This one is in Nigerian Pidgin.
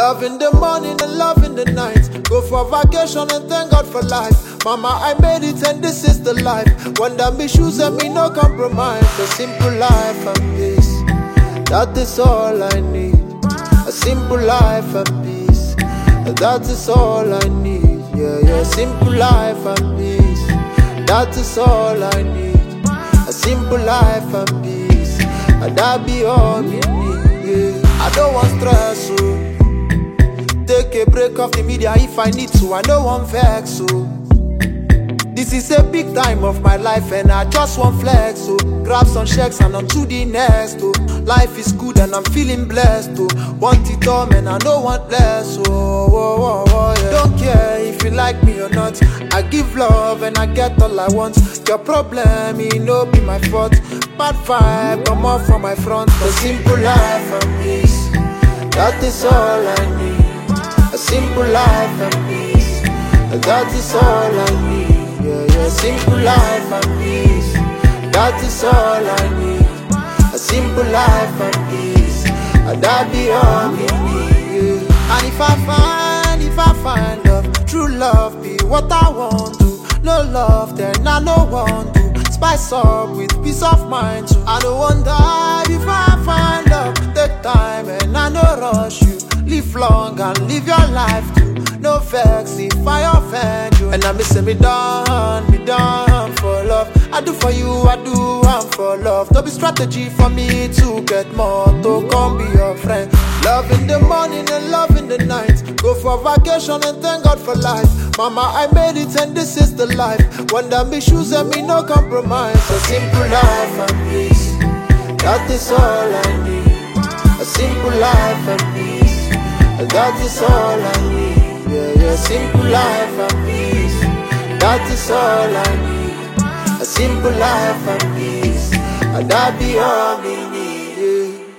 Love in the morning and love in the night. Go for vacation and thank God for life. Mama, I made it and this is the life. When them issues and me no compromise. A simple life and peace, that is all I need. A simple life and peace, that is all I need. Yeah, simple life and peace, that is all I need. A simple life and peace, and that be all me need. Yeah. I don't want stress, so take a break off the media if I need to. I don't want vex, so this is a big time of my life and I just want flex, so grab some checks and on to the next, oh. Life is good and I'm feeling blessed, oh. Want it all, man, I don't want less, yeah. Don't care if you like me or not, I give love and I get all I want. Your problem, it no be my fault. Bad vibe, come off from my front. A simple life and peace, that is all I need. A simple life and peace, that is all I need. Yeah, simple life and peace, that is all I need. A simple life and peace, and that be all me need. Yeah. And if I find love, true love be what I want to. No love, then I no want to. Spice up with peace of mind too. I don't want die if I find love. Take time and I no rush you. Live long and live your life too. No vex if I offend you. And I miss me down for love. I do for you, I do, I'm for love. Don't be strategy for me to get more, to come be your friend. Love in the morning and love in the night. Go for vacation and thank God for life. Mama, I made it and this is the life. When them issues and me no compromise. A simple life and peace, that is all I need. A simple life and peace, that is all I need. Yeah, simple life and peace, that is all I need. A simple life and peace, and that be all we need. Yeah.